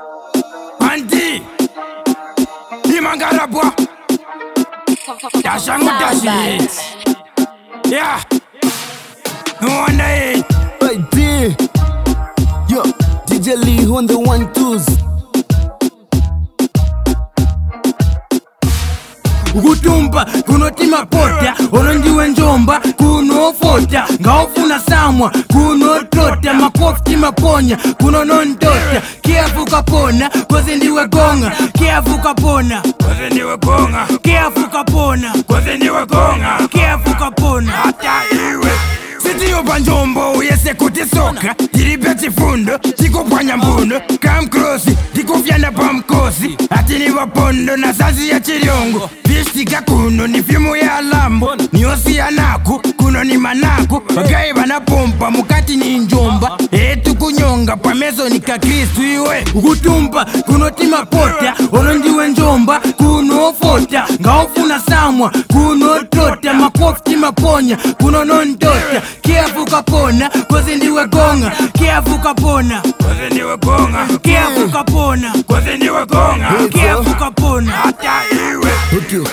Andi Imangarabwa Dashangu dashi. Yeah. No wonder it. ID. Yo, DJ Lee on the 1-2s. Gutumba kunotima pota olondiwe njomba kunofota ngaofuna samwa kunotota makofti maponya kunonondota kiavuka pona koze ndiwe gonga kiavuka pona koze ndiwe gonga kiavuka pona koze ndiwe gonga kiavuka pona hata iwe Sitiyo panjombo uyese kutisoka Tiripe chifundo, chikupwanya mbundo Kamkrosi, tikufyana pamkosi Atini wapondo na sazi ya chiriongo Vishtika kuno ni fimu ya lambo Ni osi ya naku, kuno ni manaku Wagai wanapompa, mukati ni njomba Etu kunyonga, pamezo ni kakristu iwe Ukutumba, kuno tima pota Olondiwe njomba, kuno fota Ngaofuna samwa, kuno tota Makofti maponya, kuno nondota Kiavuka pona, koze ndiwe gonga Kiavuka pona, koze ndiwe gonga Kiavuka pona, koze ndiwe gonga Kiavuka pona, hata iwe Okay,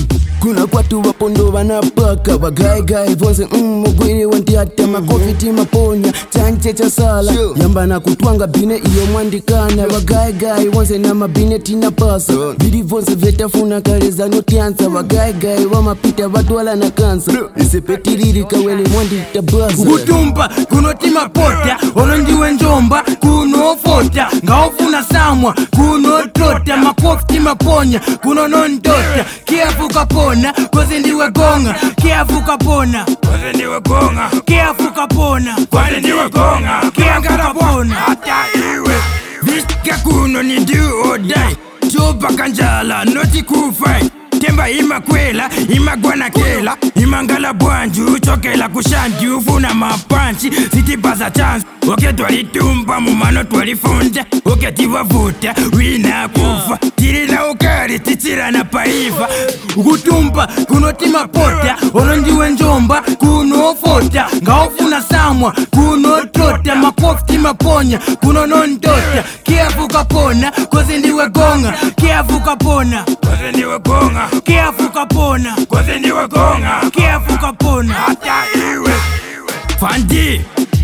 kuna kwatu wapondo wanapaka Wagai vonse, mugwiri wantiata Makofiti maponya, chanche cha sala Yamba na kutwanga bine iyo mwandikana Wagai vonse na mabine tina pasa Bidi vonse vetafuna kareza notiansa Wagai wamapita watu wala na kansa Nisepetiriri kawele mwandita basa Ukutumba kunotima pota olondiwe njomba kunofota ngaofuna samwa kunotota makofti maponya kunonondota kiavuka pona koze ndiwe gonga kiavuka pona koze ndiwe gonga kiavuka pona koze ndiwe gonga kiavuka pona hata iwe Vishtika kuno ni do or die Joba kanjala noti kufai Temba imakwela, imagwana kela Imangala bwanju, chokela kushanti Ufuna mapanchi, sitipaza chance Oke twalitumba, mumano twalifunja Oke tiwavuta, wina kufa Tirina ukari, tichira na paiva Ukutumba, kunotima pota Olondiwe njomba, kunofota Ngaofuna samwa, kunotota Makofti maponya, kunonondota Kiavuka pona, koze ndiwe gonga Kiavuka pona, koze ndiwe gonga Kiavuka pona, koze ndiwe gonga Kiavuka pona, hata iwe Fandi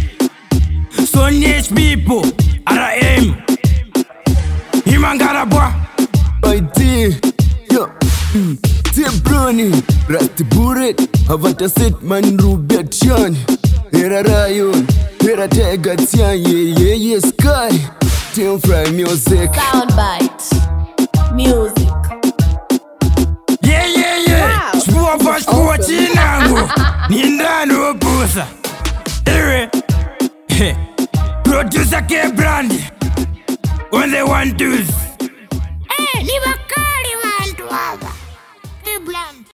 Sonyesh people RM Imangarabwa ID. Yo, Brony, Rasti Buret, Havata Setman Rubet Chan, Hera Rayon, Hera Tega Tian, yeah, Sky, Team Fry Music, Soundbite Music. Yeah Shpua pa shpua chinangu Nindani opusa Iwe Producer K Brandy On the 1-2s Ni wakali wantu hapa. K Brandy